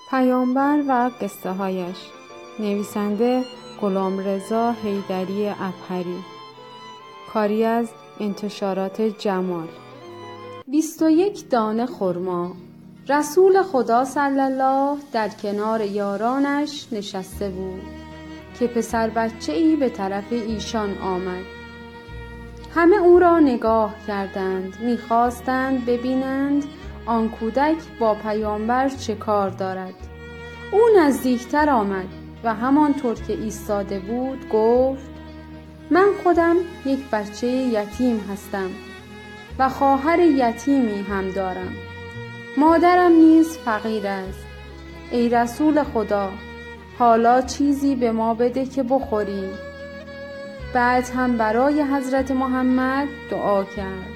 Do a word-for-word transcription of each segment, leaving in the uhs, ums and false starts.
پیامبر و قصه هایش. نویسنده غلامرضا حیدری ابهری. کاری از انتشارات جمال. بیست و یک دانه خرما. رسول خدا صلی الله در کنار یارانش نشسته بود که پسر بچه‌ای به طرف ایشان آمد. همه او را نگاه کردند، می‌خواستند ببینند آن کودک با پیامبر چه کار دارد. او نزدیکتر آمد و همانطور که ایستاده بود گفت: من خودم یک بچه یتیم هستم و خواهر یتیمی هم دارم. مادرم نیز فقیر است. ای رسول خدا، حالا چیزی به ما بده که بخوریم. بعد هم برای حضرت محمد دعا کرد.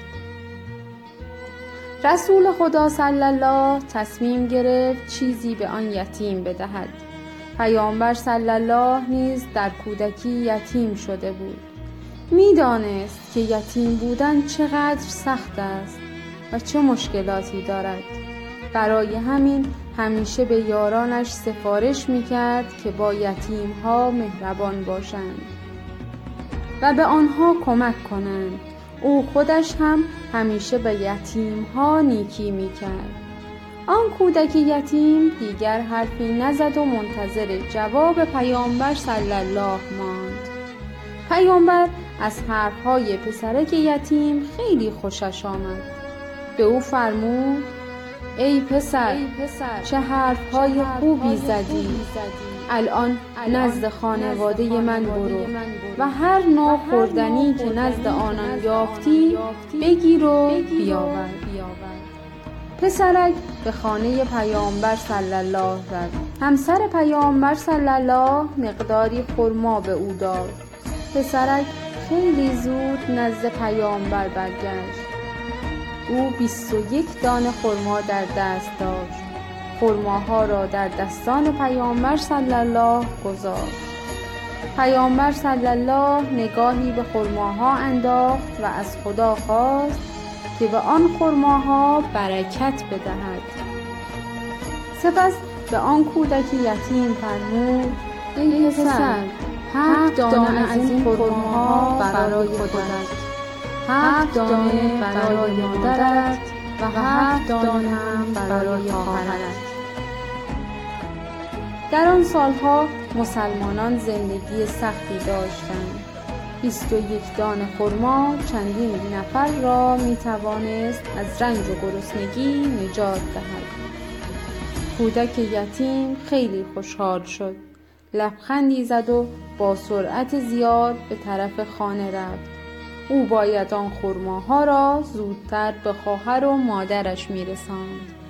رسول خدا صلی الله تصمیم گرفت چیزی به آن یتیم بدهد. پیامبر صلی الله نیز در کودکی یتیم شده بود. می‌دانست که یتیم بودن چقدر سخت است و چه مشکلاتی دارد. برای همین همیشه به یارانش سفارش می‌کرد که با یتیم‌ها مهربان باشند و به آنها کمک کنند. او خودش هم همیشه به یتیم‌ها نیکی می‌کرد. آن کودک یتیم دیگر حرفی نزد و منتظر جواب پیامبر صلی الله ماند. پیامبر از حرف‌های پسرک یتیم خیلی خوشش آمد. به او فرمود: ای پسر, ای پسر چه حرف‌های خوبی زدی. الان نزد خانواده من برو و هر نوع خوردنی که نزد آنان یافتی بگیر و بیاور. پسرک به خانه پیامبر صلی الله رفت. همسر پیامبر صلی الله مقداری خرما به او داد. پسرک خیلی زود نزد پیامبر برگشت. او بیست و یک دانه خرما در دست داشت. خرماها را در دستان پیامبر صلی الله گذاشت. پیامبر صلی الله نگاهی به خرماها انداخت و از خدا خواست که به آن خرماها برکت بدهد. سپس به آن کودک یتیم فرمود: ای پسر، هفت دانه از این خرماها برای خودت، هفت دانه برای مادرت و هفت دانه هم برای خواهرت. در آن سالها مسلمانان زندگی سختی داشتند. بیست و یک دانه خرما چندین نفر را می توانست از رنج و گرسنگی نجات دهد. کودک یتیم خیلی خوشحال شد. لبخندی زد و با سرعت زیاد به طرف خانه رفت. او باید آن خرماها را زودتر به خواهر و مادرش می رساند.